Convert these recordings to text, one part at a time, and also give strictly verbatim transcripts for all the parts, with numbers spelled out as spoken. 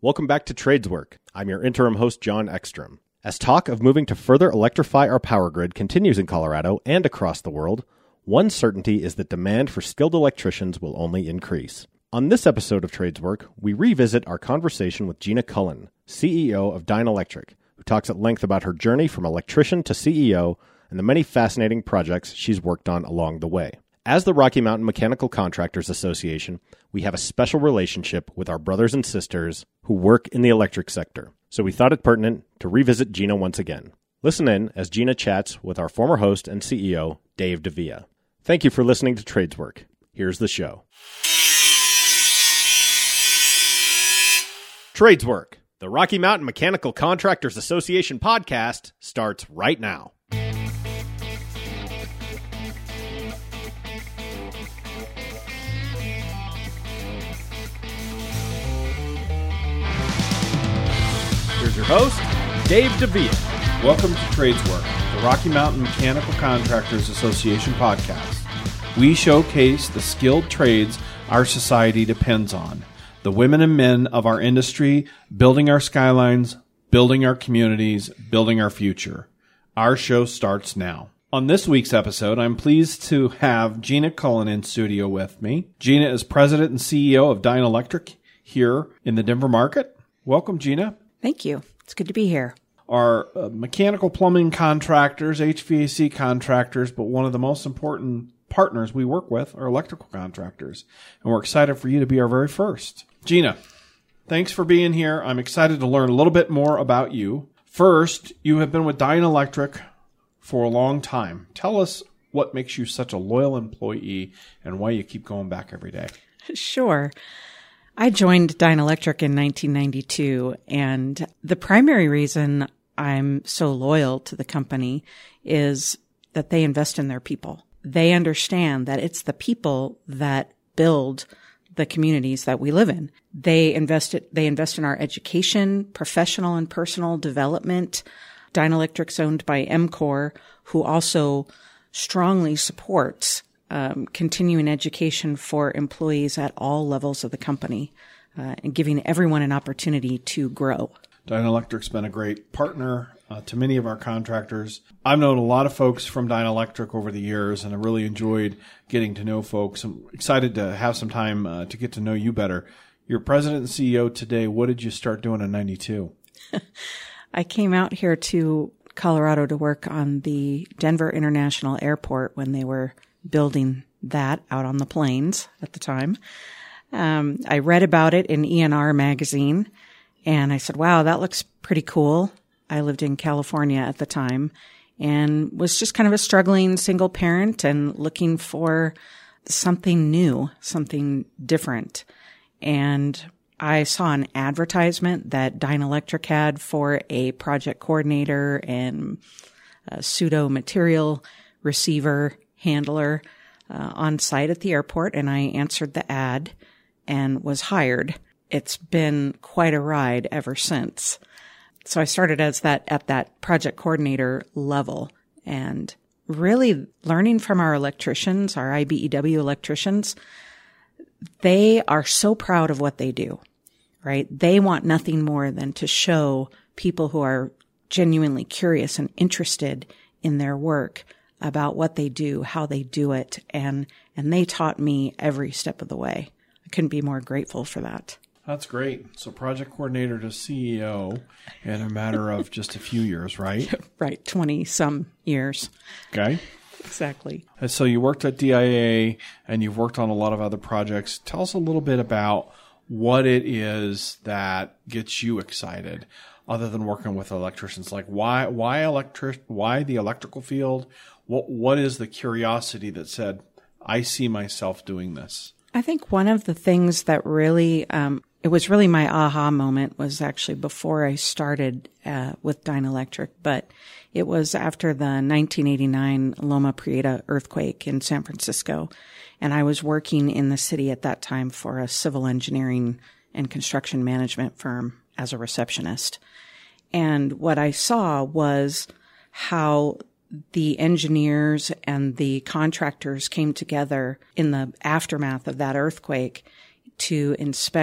Welcome back to Tradeswork. I'm your interim host, John Ekstrom. As talk of moving to further electrify our power grid continues in Colorado and across the world, one certainty is that demand for skilled electricians will only increase. On this episode of Tradeswork, we revisit our conversation with Gina Cullen, C E O of Dynalectric, who talks at length about her journey from electrician to C E O and the many fascinating projects she's worked on along the way. As the Rocky Mountain Mechanical Contractors Association, we have a special relationship with our brothers and sisters who work in the electric sector, so we thought it pertinent to revisit Gina once again. Listen in as Gina chats with our former host and C E O, Dave Davia. Thank you for listening to Tradeswork. Here's the show. Tradeswork, the Rocky Mountain Mechanical Contractors Association podcast, starts right now. Here's your host, Dave Davia. Welcome to Tradeswork, the Rocky Mountain Mechanical Contractors Association podcast. We showcase the skilled trades our society depends on, the women and men of our industry building our skylines, building our communities, building our future. Our show starts now. On this week's episode, I'm pleased to have Gina Cullen in studio with me. Gina is president and C E O of Dynalectric here in the Denver market. Welcome, Gina. Thank you. It's good to be here. Our uh, mechanical plumbing contractors, H V A C contractors, but one of the most important partners we work with are electrical contractors. And we're excited for you to be our very first. Gina, thanks for being here. I'm excited to learn a little bit more about you. First, you have been with Dynalectric for a long time. Tell us what makes you such a loyal employee and why you keep going back every day. Sure. I joined Dynalectric in nineteen ninety-two, and the primary reason I'm so loyal to the company is that they invest in their people. They understand that it's the people that build the communities that we live in. They invest it, they invest in our education, professional and personal development. Dynalectric's owned by EMCOR, who also strongly supports Um, continuing education for employees at all levels of the company, uh, and giving everyone an opportunity to grow. Dynalectric's been a great partner uh, to many of our contractors. I've known a lot of folks from Dynalectric over the years, and I really enjoyed getting to know folks. I'm excited to have some time uh, to get to know you better. You're president and C E O today. What did you start doing in ninety-two? I came out here to Colorado to work on the Denver International Airport when they were building that out on the plains at the time. Um, I read about it in E and R magazine, and I said, wow, that looks pretty cool. I lived in California at the time and was just kind of a struggling single parent and looking for something new, something different. And I saw an advertisement that Dynalectric had for a project coordinator and a pseudo material receiver handler uh, on site at the airport, and I answered the ad and was hired. It's been quite a ride ever since. So I started as that at that project coordinator level, and really learning from our electricians, our I B E W electricians. They are so proud of what they do, right? They want nothing more than to show people who are genuinely curious and interested in their work about what they do, how they do it, and and they taught me every step of the way. I couldn't be more grateful for that. That's great. So project coordinator to C E O in a matter of just a few years, right? Right, twenty-some years. Okay. Exactly. And so you worked at D I A, and you've worked on a lot of other projects. Tell us a little bit about what it is that gets you excited other than working with electricians. Like why why electric why the electrical field? What what is the curiosity that said, I see myself doing this? I think one of the things that really, um, it was really my aha moment was actually before I started uh, with Dynalectric, but it was after the nineteen eighty-nine Loma Prieta earthquake in San Francisco. And I was working in the city at that time for a civil engineering and construction management firm as a receptionist. And what I saw was how the engineers and the contractors came together in the aftermath of that earthquake to inspect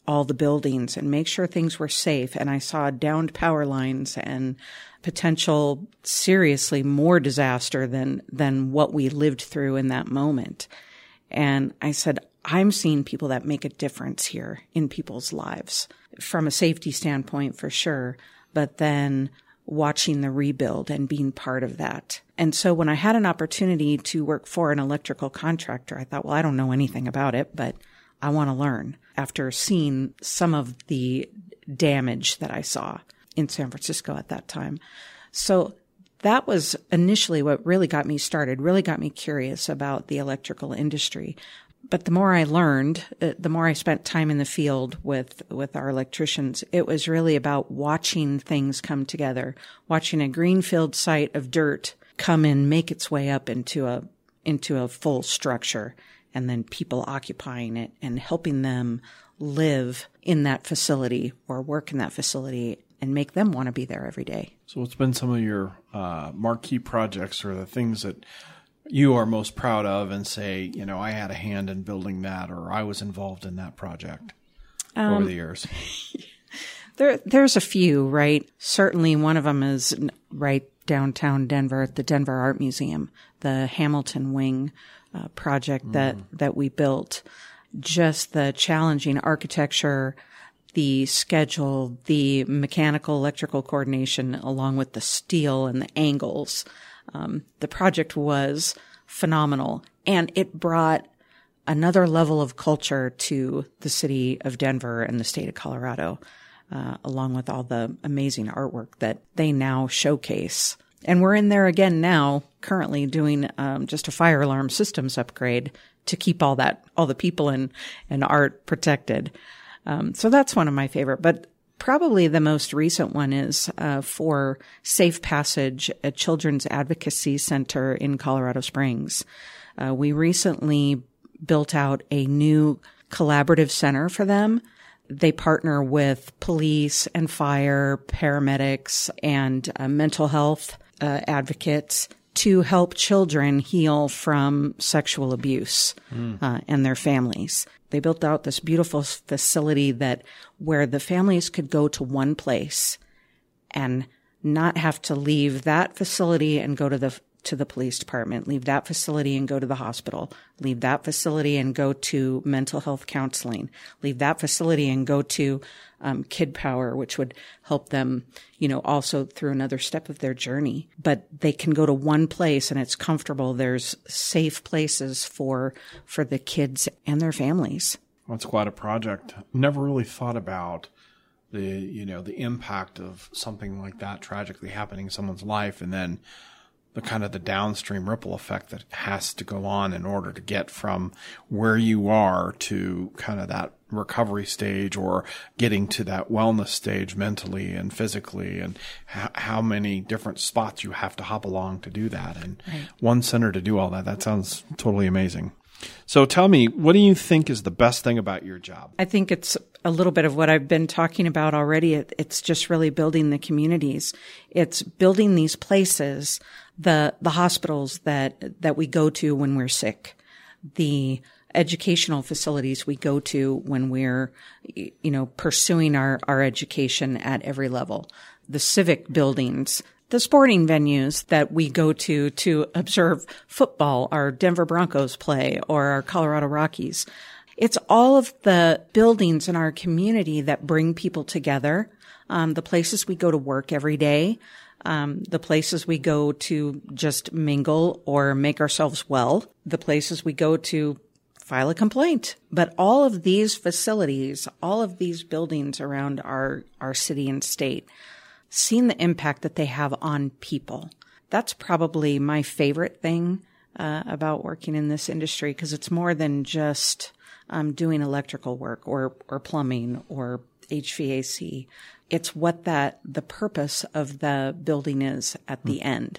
all the buildings and make sure things were safe. And I saw downed power lines and potential seriously more disaster than, than what we lived through in that moment. And I said, I'm seeing people that make a difference here in people's lives from a safety standpoint for sure, but then watching the rebuild and being part of that. And so when I had an opportunity to work for an electrical contractor, I thought, well, I don't know anything about it, but I want to learn after seeing some of the damage that I saw in San Francisco at that time. So that was initially what really got me started, really got me curious about the electrical industry. But the more I learned, the more I spent time in the field with, with our electricians, it was really about watching things come together, watching a greenfield site of dirt come and make its way up into a, into a full structure, and then people occupying it and helping them live in that facility or work in that facility and make them want to be there every day. So what's been some of your uh, marquee projects or the things that you are most proud of and say, you know, I had a hand in building that, or I was involved in that project um, over the years? There, there's a few, right? Certainly one of them is right downtown Denver, the Denver Art Museum, the Hamilton Wing uh, project mm. that, that we built. Just the challenging architecture, the schedule, the mechanical, electrical coordination, along with the steel and the angles. Um, the project was phenomenal, and it brought another level of culture to the city of Denver and the state of Colorado, uh, along with all the amazing artwork that they now showcase. And we're in there again now, currently doing um, just a fire alarm systems upgrade to keep all that, all the people and, and art protected. Um, so that's one of my favorite, but probably the most recent one is uh, for Safe Passage, a children's advocacy center in Colorado Springs. Uh, we recently built out a new collaborative center for them. They partner with police and fire, paramedics, and uh, mental health uh, advocates to help children heal from sexual abuse mm. uh, and their families. They built out this beautiful facility that where the families could go to one place and not have to leave that facility and go to the to the police department, leave that facility and go to the hospital, leave that facility and go to mental health counseling, leave that facility and go to um, Kid Power, which would help them, you know, also through another step of their journey. But they can go to one place and it's comfortable. There's safe places for for the kids and their families. Well, it's quite a project. Never really thought about the, you know, the impact of something like that tragically happening in someone's life, and then the kind of the downstream ripple effect that has to go on in order to get from where you are to kind of that recovery stage or getting to that wellness stage mentally and physically, and how, how many different spots you have to hop along to do that. And right. one center to do all that, that sounds totally amazing. So tell me, what do you think is the best thing about your job? I think it's a little bit of what I've been talking about already. It, it's just really building the communities. It's building these places, the the hospitals that that we go to when we're sick, the educational facilities we go to when we're, you know, pursuing our, our education at every level, the civic buildings, the sporting venues that we go to to observe football, our Denver Broncos play, or our Colorado Rockies. It's all of the buildings in our community that bring people together, um, the places we go to work every day, um, the places we go to just mingle or make ourselves well, the places we go to file a complaint. But all of these facilities, all of these buildings around our, our city and state, seeing the impact that they have on people. That's probably my favorite thing uh, about working in this industry, because it's more than just um, doing electrical work or or plumbing or H V A C. It's what that the purpose of the building is at the end.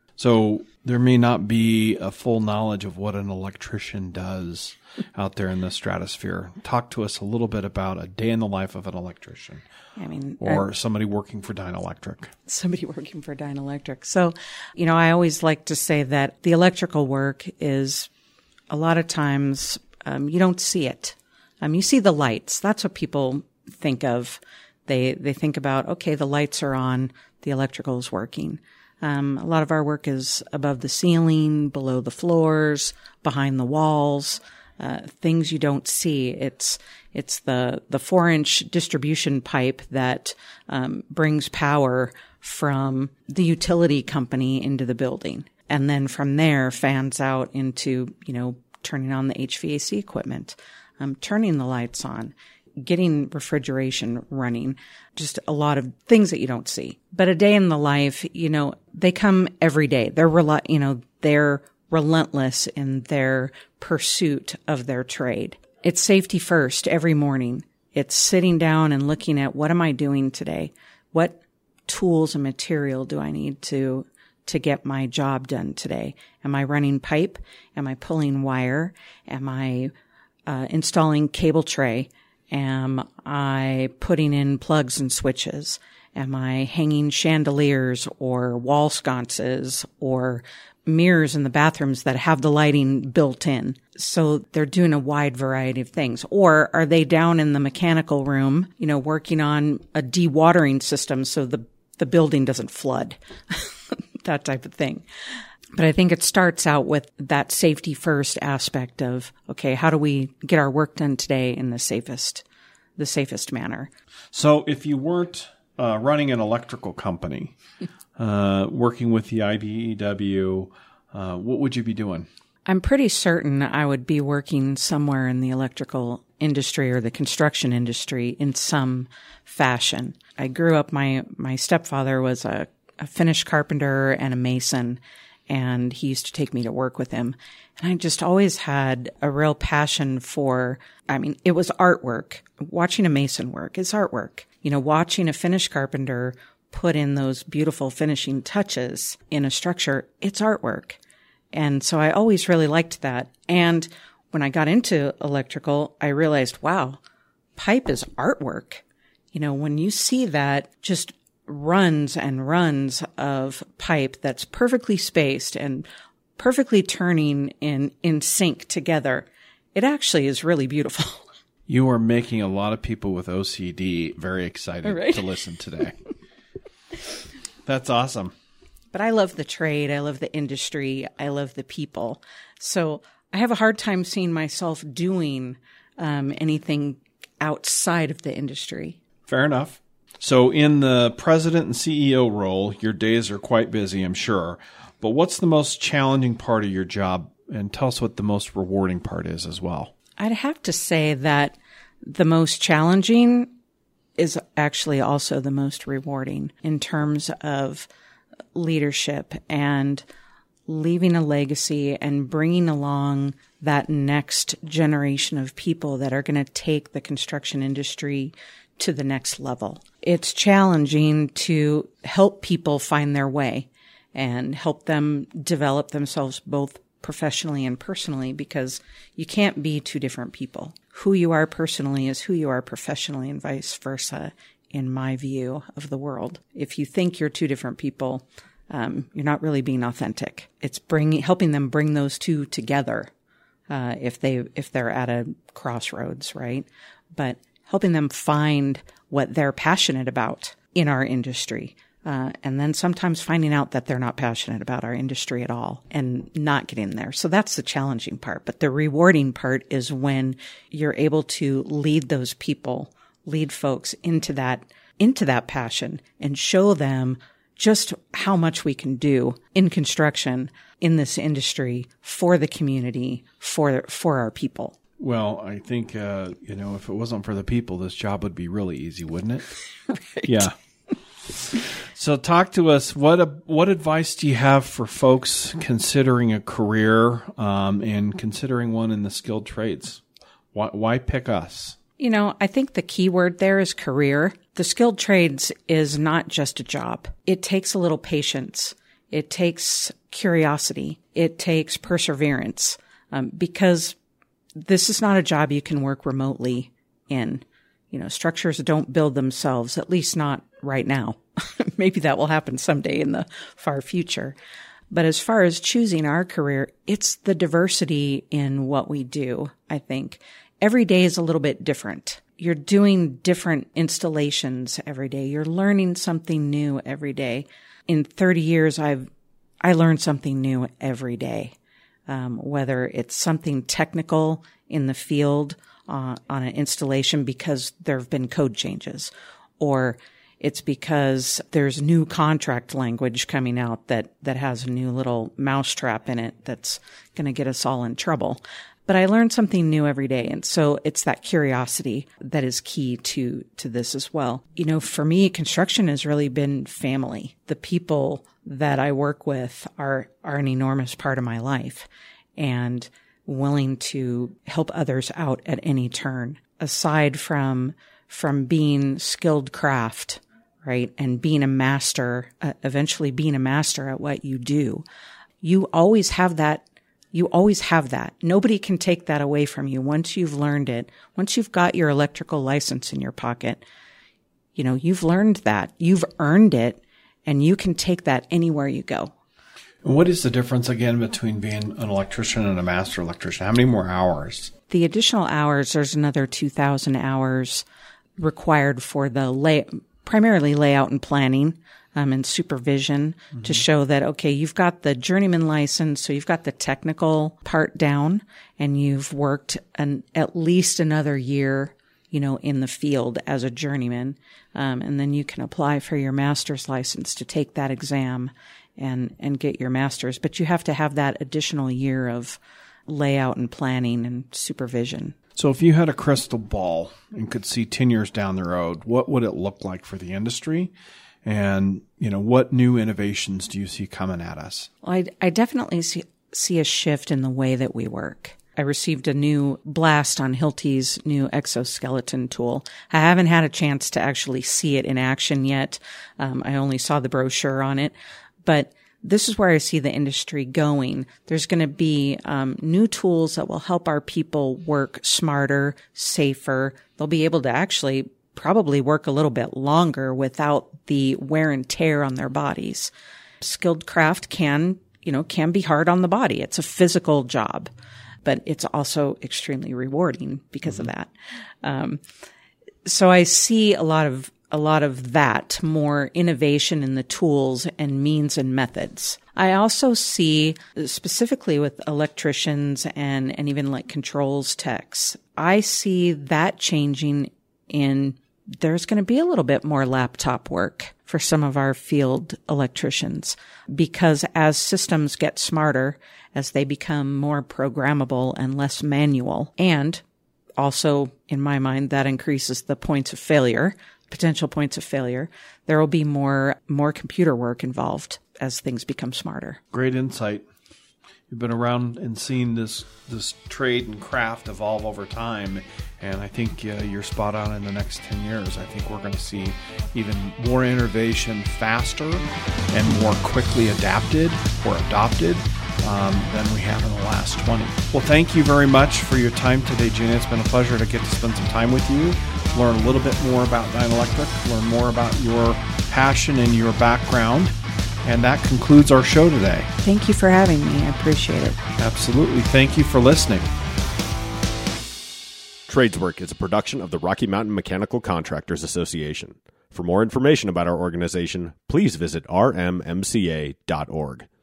So there may not be a full knowledge of what an electrician does out there in the stratosphere. Talk to us a little bit about a day in the life of an electrician. I mean, or uh, somebody working for Dynalectric. Somebody working for Dynalectric. So, you know, I always like to say that the electrical work is a lot of times um, you don't see it Um, you see the lights. That's what people think of. They, they think about, okay, the lights are on, the electrical is working. Um, a lot of our work is above the ceiling, below the floors, behind the walls, uh, things you don't see. It's, it's the, the four inch distribution pipe that, um, brings power from the utility company into the building. And then from there fans out into, you know, turning on the H V A C equipment, um, turning the lights on, getting refrigeration running, just a lot of things that you don't see. But a day in the life, you know, they come every day. They're, rel- you know, they're relentless in their pursuit of their trade. It's safety first every morning. It's sitting down and looking at, what am I doing today? What tools and material do I need to to get my job done today? Am I running pipe? Am I pulling wire? Am I uh, installing cable tray? Am I putting in plugs and switches? Am I hanging chandeliers or wall sconces or mirrors in the bathrooms that have the lighting built in? So they're doing a wide variety of things. Or are they down in the mechanical room, you know, working on a dewatering system so the, the building doesn't flood? That type of thing. But I think it starts out with that safety first aspect of, okay, how do we get our work done today in the safest, the safest manner? So if you weren't uh, running an electrical company, uh, working with the I B E W, uh, what would you be doing? I'm pretty certain I would be working somewhere in the electrical industry or the construction industry in some fashion. I grew up, my, my stepfather was a, a Finnish carpenter and a mason, and he used to take me to work with him. And I just always had a real passion for, I mean, it was artwork. Watching a mason work is artwork. You know, watching a Finnish carpenter put in those beautiful finishing touches in a structure, it's artwork. And so I always really liked that. And when I got into electrical, I realized, wow, pipe is artwork. You know, when you see that just runs and runs of pipe that's perfectly spaced and perfectly turning in, in sync together, it actually is really beautiful. You are making a lot of people with O C D very excited right. to listen today. That's awesome. But I love the trade. I love the industry. I love the people. So I have a hard time seeing myself doing um, anything outside of the industry. Fair enough. So in the president and C E O role, your days are quite busy, I'm sure. But what's the most challenging part of your job? And tell us what the most rewarding part is as well. I'd have to say that the most challenging is actually also the most rewarding in terms of leadership and leaving a legacy and bringing along that next generation of people that are going to take the construction industry to the next level. It's challenging to help people find their way and help them develop themselves both professionally and personally, because you can't be two different people. Who you are personally is who you are professionally, and vice versa, in my view of the world. If you think you're two different people, um, you're not really being authentic. It's bringing, helping them bring those two together, uh, if they, if they're at a crossroads, right? But helping them find what they're passionate about in our industry. Uh, and then sometimes finding out that they're not passionate about our industry at all and not getting there. So that's the challenging part. But the rewarding part is when you're able to lead those people, lead folks into that, into that passion and show them just how much we can do in construction, in this industry, for the community, for, for our people. Well, I think, uh, you know, if it wasn't for the people, this job would be really easy, wouldn't it? Right. Yeah. So talk to us. What, uh, what advice do you have for folks considering a career um, and considering one in the skilled trades? Why, why pick us? You know, I think the key word there is career. The skilled trades is not just a job. It takes a little patience. It takes curiosity. It takes perseverance, um, because this is not a job you can work remotely in. You know, structures don't build themselves, at least not right now. Maybe that will happen someday in the far future. But as far as choosing our career, it's the diversity in what we do, I think, every day is a little bit different. You're doing different installations every day. You're learning something new every day. In thirty years, I've, I learned something new every day. Um, whether it's something technical in the field, uh, on an installation because there have been code changes, or it's because there's new contract language coming out that, that has a new little mousetrap in it that's going to get us all in trouble. But I learn something new every day. And so it's that curiosity that is key to, to this as well. You know, for me, construction has really been family. The people that I work with are, are an enormous part of my life and willing to help others out at any turn. Aside from, from being skilled craft, right? And being a master, uh, eventually being a master at what you do, you always have that. You always have that. Nobody can take that away from you. Once you've learned it, once you've got your electrical license in your pocket, you know, you've learned that. You've earned it, and you can take that anywhere you go. What is the difference, again, between being an electrician and a master electrician? How many more hours? The additional hours, there's another two thousand hours required for the lay, primarily layout and planning. Um, and supervision mm-hmm. to show that, okay, you've got the journeyman license, so you've got the technical part down, and you've worked an, at least another year, you know, in the field as a journeyman. Um, and then you can apply for your master's license to take that exam and, and get your master's. But you have to have that additional year of layout and planning and supervision. So if you had a crystal ball and could see ten years down the road, what would it look like for the industry? And, you know, what new innovations do you see coming at us? Well, I, I definitely see, see a shift in the way that we work. I received a new blast on Hilti's new exoskeleton tool. I haven't had a chance to actually see it in action yet. Um, I only saw the brochure on it. But this is where I see the industry going. There's going to be um, new tools that will help our people work smarter, safer. They'll be able to actually probably work a little bit longer without the wear and tear on their bodies. Skilled craft can, you know, can be hard on the body. It's a physical job, but it's also extremely rewarding because mm-hmm. of that. Um, so I see a lot of, a lot of that, more innovation in the tools and means and methods. I also see, specifically with electricians and, and even like controls techs, I see that changing in there's going to be a little bit more laptop work for some of our field electricians because as systems get smarter, as they become more programmable and less manual, and also, in my mind, that increases the points of failure, potential points of failure, there will be more, more computer work involved as things become smarter. Great insight. You've been around and seen this this trade and craft evolve over time, and I think uh, you're spot on in the next ten years. I think we're going to see even more innovation faster and more quickly adapted or adopted um, than we have in the last twenty. Well, thank you very much for your time today, Gina. It's been a pleasure to get to spend some time with you, learn a little bit more about Dynalectric, learn more about your passion and your background. And that concludes our show today. Thank you for having me. I appreciate it. Absolutely. Thank you for listening. Tradeswork is a production of the Rocky Mountain Mechanical Contractors Association. For more information about our organization, please visit r m m c a dot org.